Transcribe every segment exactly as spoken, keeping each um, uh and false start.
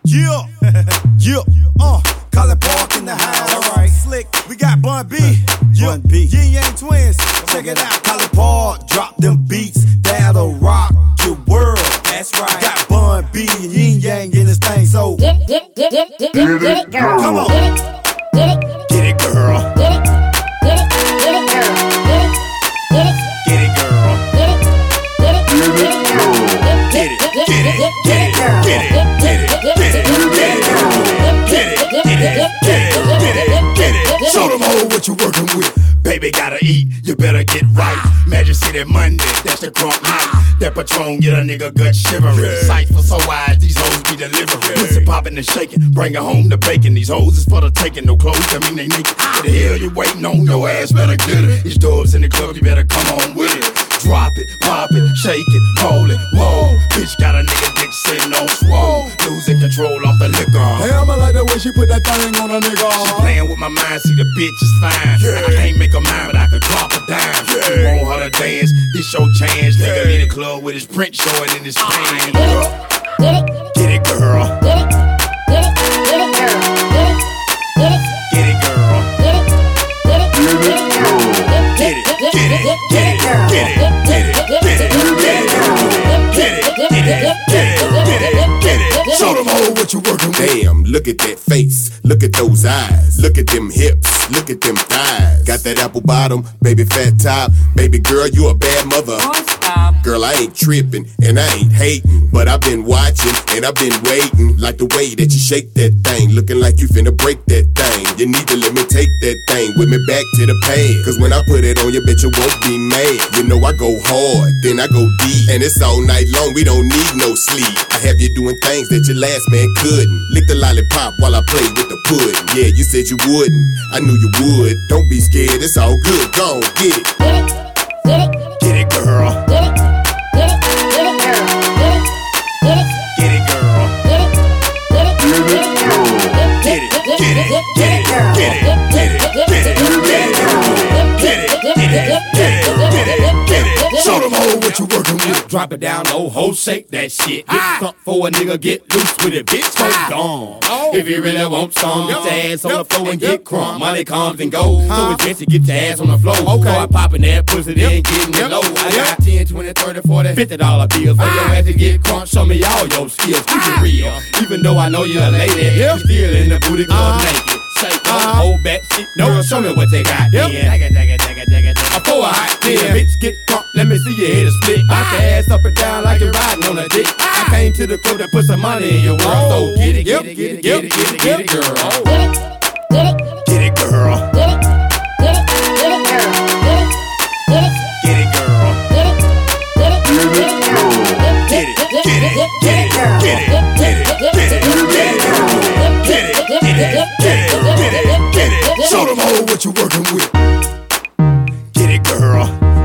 Yeah, yeah, uh, College Park in the house. All right, slick. We got Bun B, yeah, Bun B, Yin Yang Twins. Check it out, College Park. Drop them beats that'll rock your world. That's right. Got Bun B and Yin Yang in this thing, so get, get, get, get, get, get, get it, girl. Come on, get it, get it, get it, girl. Get it, get it, get it, girl. Get it, get it, get it, girl. Get it, get it, get it, girl. Get it, get it, get it, get it, girl. Get it, get it, get it, get it, girl. Get it, get it, get it, get it, get it. Show them all what you're working with. Baby gotta eat, you better get right. Magic City Monday, that's the crunk night. That Patron get a nigga gut shivering. Sight for so wide, these hoes be delivering. Pussy popping and shaking, bring her home to bacon. These hoes is for the taking, no clothes, I mean they naked. What the hell you waiting on? Your ass better get it. These doors in the club, you better come on with it. Drop it, pop it, shake it, roll it, whoa. Bitch got a nigga dick sitting on swole. Losing control off the liquor. Hey, I'ma like the way she put that thing on a nigga. She playing with my mind, see the bitch is fine. Yeah. I can't make her mine, but I can drop her dime. Yeah. You want her to dance, this your chance. Yeah. Nigga in the club with his print showing in his pants. Get it, get it, girl. Get it, get it, get it, girl. Get it, get it, get it, girl. Get it, get it, get it, girl. Get it, get it, get it, get it, girl. Get it, get it, get it, get it, girl. Get it, get it, get it, get it, get it. Show them all what you're working with. Damn, look at that face, look at those eyes, look at them hips, look at them thighs. Got that apple bottom, baby fat top, baby girl, you a bad mother. Girl, I ain't tripping and I ain't hating, but I've been watching and I've been waiting. Like the way that you shake that thing, looking like you finna break that thing. You need to let me take that thing with me back to the pad, cause when I put it on you, bet you won't be mad. You know I go hard, then I go deep, and it's all night long, we don't need no sleep. I have you doing things that your last man couldn't. Lick the lollipop while I play with the pudding. Yeah, you said you wouldn't, I knew you would. Don't be scared, it's all good, go on, get it. get it, get it, get it, girl. Get it, get it, get it, girl. Get it, get it, get it, girl. Get it, get it, get it, girl. Get it, get it, get it, get it, girl. Get it, get it, get it, get it, girl. Get it, get it, get it, get it, get it. Show them all what you're working with. Drop it down low, ho, shake that shit. Get thump for a nigga, get loose with it, bitch. Go gone. If you really want some, get your ass on the floor and get crumb. Money comes and goes, so it's best to get your ass on the floor. Start popping that pussy, then getting it low. I got ten, twenty, thirty, forty, fifty dollar bills for your ass to get crunk. Show me all your skills, keep it real. Even though I know you're a lady, you still in the booty club naked. Shake up, hold back, shit. No, show me what they got. Then. Jagga, jagga, jagga, jagga, jagga. For a hot ten, bitch, get crunk. Let me see your head a split. Knock your ass up and down like you're riding on a dick. I came to the club to put some money in your world. So get it, get it, get it, get it, get it, get it, girl. Get it, get it, get it, girl. Get it, get it, get it, girl. Get it, get it, get it, girl. Get it, get it, get it, girl. Get it, get it, get it, girl. Get it, get it, get it, get it, girl. Get it, get it, get it, get it, get it. Show them all what you're working with. Get it, girl.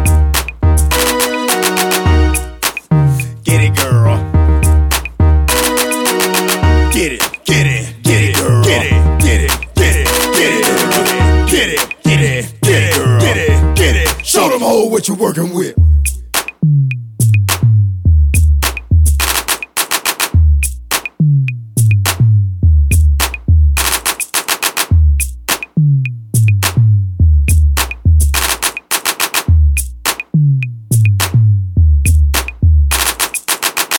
Get it, girl. Get it, get it, get it, girl. Get it, get it, get it, get it, girl. Get it, get it, get it, get it, get it. Show them all what you're working with.